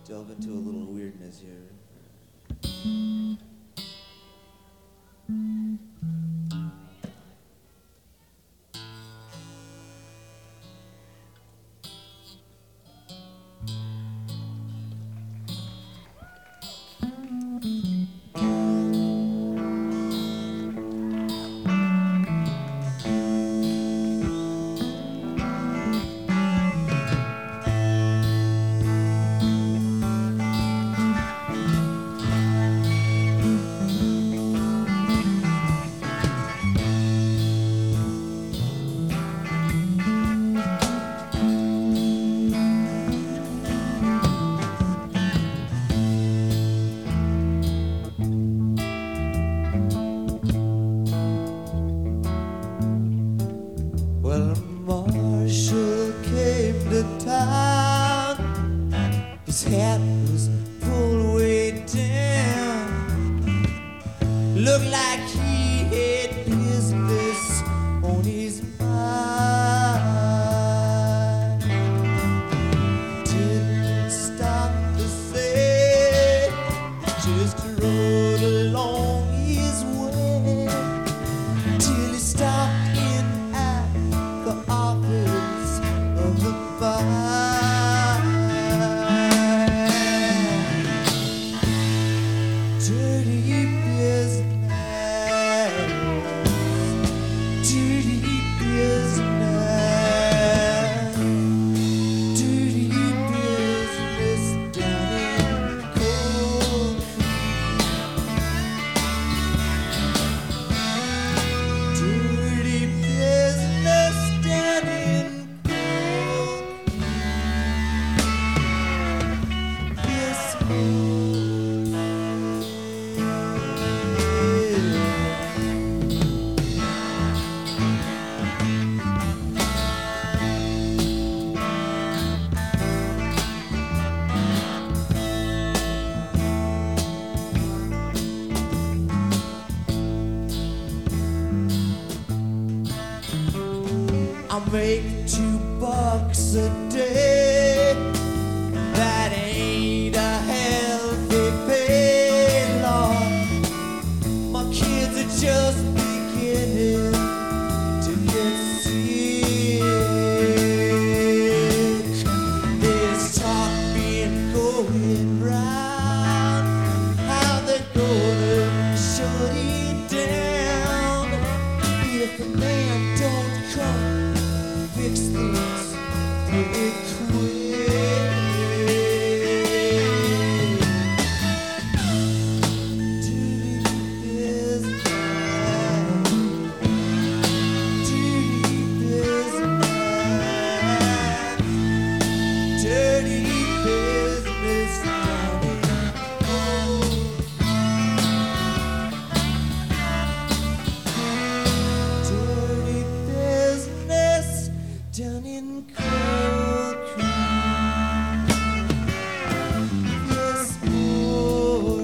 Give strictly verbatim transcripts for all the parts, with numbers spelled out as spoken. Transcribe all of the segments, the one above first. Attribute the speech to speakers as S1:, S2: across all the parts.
S1: delve into a little weirdness here. Well, a marshal came to town. His hat was pulled way down. Looked like he had business on his mind. Didn't stop to say, just rode along his way till he stopped in at the office of the fire. Dirty business, dirty business, dirty business down in Cold Creek. Dirty business down in Cold Creek. Yes, I make two bucks a day. That ain't a healthy pay, Lord. My kids are just beginning to get sick. There's talk being going round how they're gonna shut it down if the man don't come fix things pretty quick. Dirty business, dirty business, dirty business down in Cold. Dirty business down in Cold Creek. Yes, boy.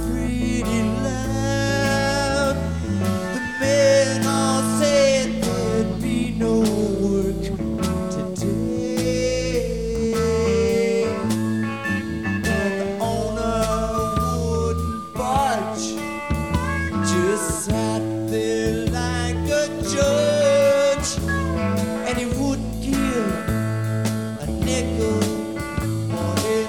S1: pretty loud. The men all said there'd be no work today, but the owner wouldn't budge, just sat there like a judge, and he wouldn't give a nickel on it.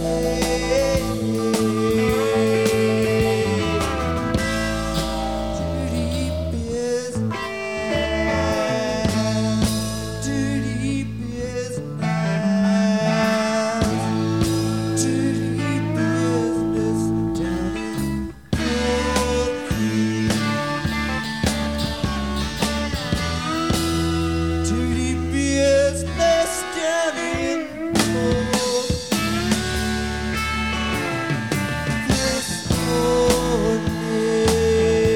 S1: Dirty business, dirty business, dirty business down in Cold Creek. Dirty business down in Cold this morning.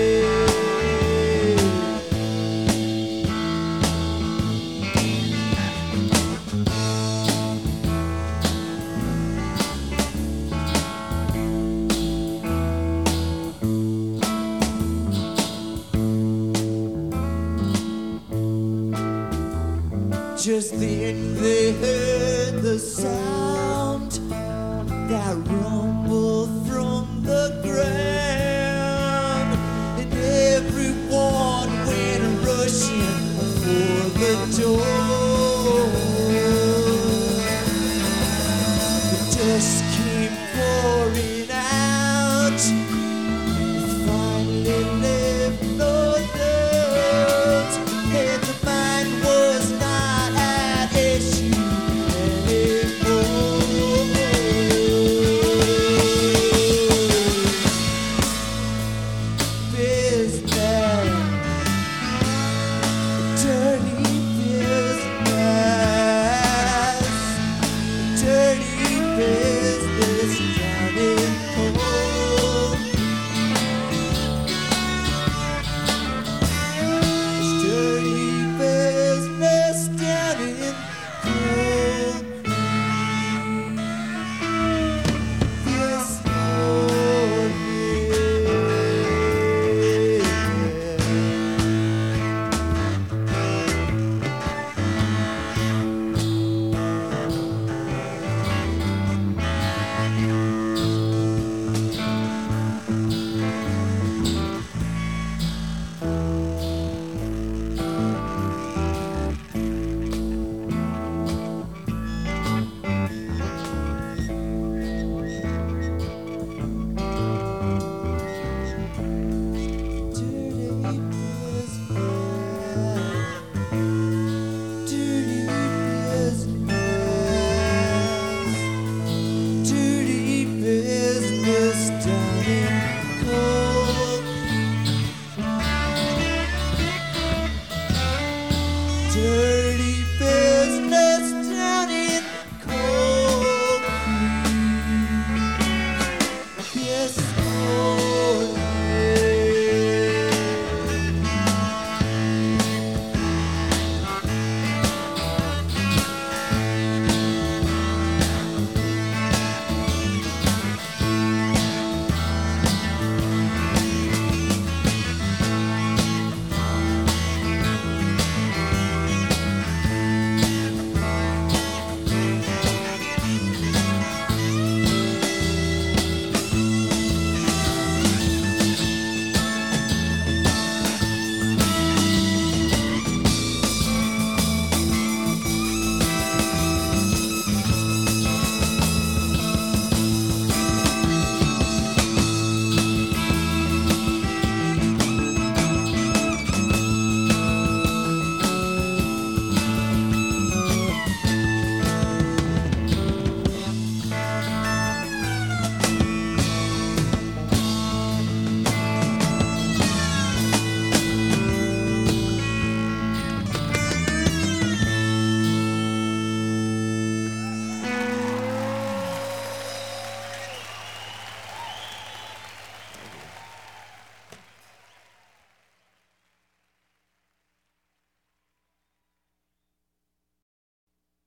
S1: Just then they heard the sound that rumbled from the ground, and everyone went rushing for the door. The dust came pouring out, finally left no doubt that the mind was not at issue anymore. Business, dirty business, dirty business down in Cold. It's dirty business down in Cold Creek this morning. Dirty business down in Cold Creek. Yes.